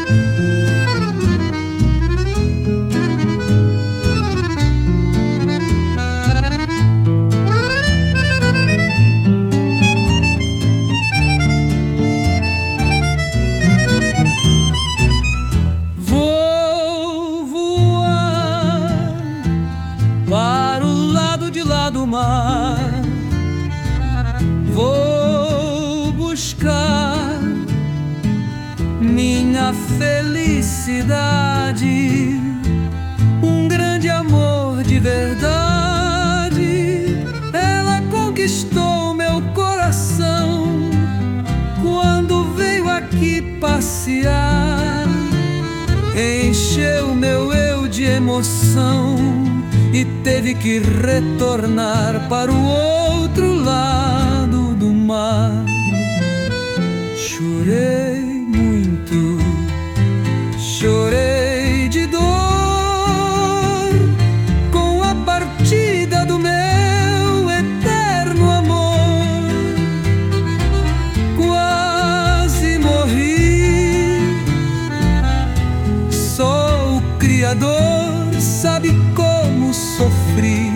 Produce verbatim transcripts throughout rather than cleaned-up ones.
Do mar, vou buscar minha felicidade, um grande amor de verdade. Ela conquistou meu coração quando veio aqui passear, encheu meu eu de emoção e teve que retornar para o outro lado do mar. Chorei muito, chorei de dor com a partida do meu eterno amor. Quase morri, sou o Criador, sabe como sofri.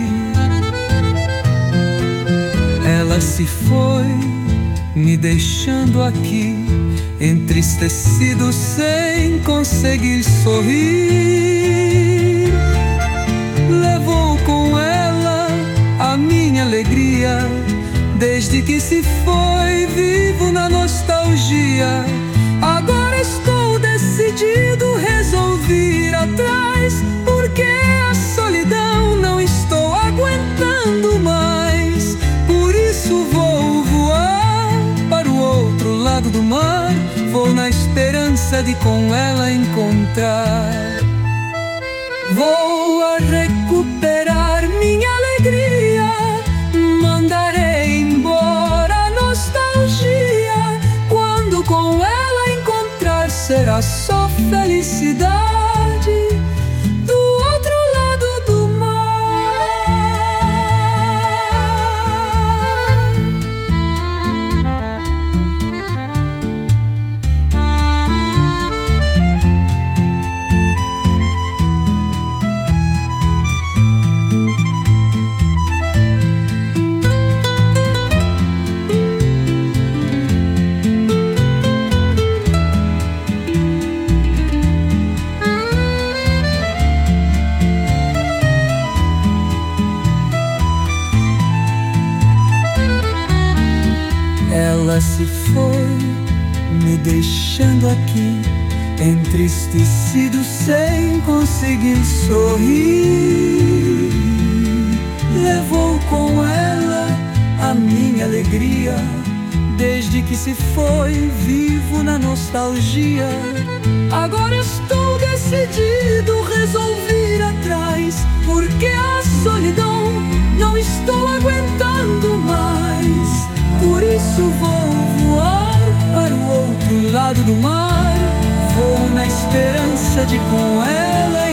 Ela se foi, me deixando aqui, entristecido, sem conseguir sorrir. Levou com ela a minha alegria, desde que se foi, vivo na nostalgia. Agora estou decidido, resolvi ir atrás, porque a solidão não estou aguentando mais. Por isso vou voar para o outro lado do mar, vou na esperança de com ela encontrar. Vou a recuperar minha alegria, mandarei embora a nostalgia. Quando com ela encontrar, será só felicidade. Ela se foi, me deixando aqui, entristecido, sem conseguir sorrir. Levou com ela a minha alegria, desde que se foi, vivo na nostalgia. Agora estou decidido, resolvi ir atrás, porque a solidão não estou aguentando mais. Por isso vou voar para o outro lado do mar, vou na esperança de com ela